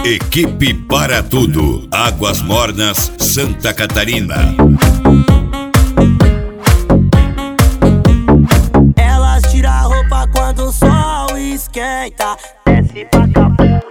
Equipe para tudo. Águas Mornas, Santa Catarina. Elas tiram a roupa quando o sol esquenta. Desce pra Capu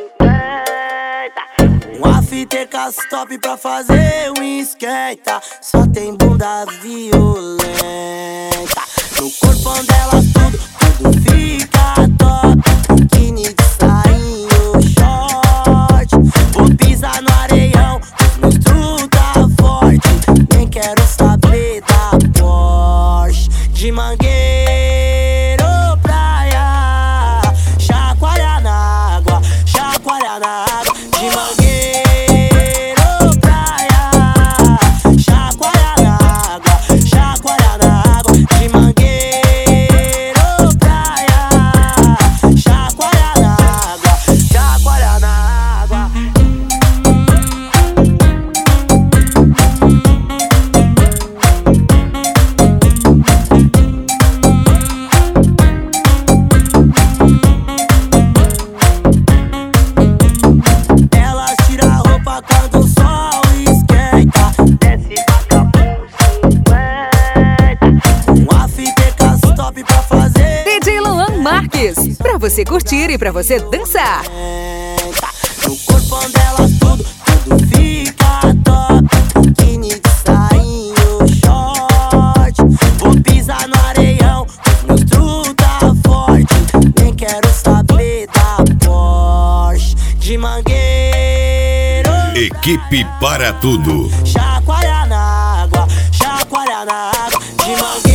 50. Um after top pra fazer um esquenta. Só tem bunda violenta. No corpão delas tudo fica top. Biquíni de sainho, short. Vou pisar no areião, os meus tá forte. Nem quero saber da Porsche. De Mangueiro, praia, chacoalhar na água, chacoalhar na água. De Mangueiro, praia, chacoalhar na água, chacoalhar na água. De Mangueiro, praia, chacoalhar na água, chacoalhar na água. Elas tiram a roupa quando o sol esquenta. Desce pra Capu 50. Um after top pra fazer DJ Luan Marques, pra você curtir e pra você dançar. no corpão delas tudo fica top. Biquíni de sainho, short. Vou pisar no areião, os meus tá forte. Nem quero saber da Porsche. De Mangueiro, Equipe para tudo. chacoalhar na água, chacoalhar na água. De Mangueiro.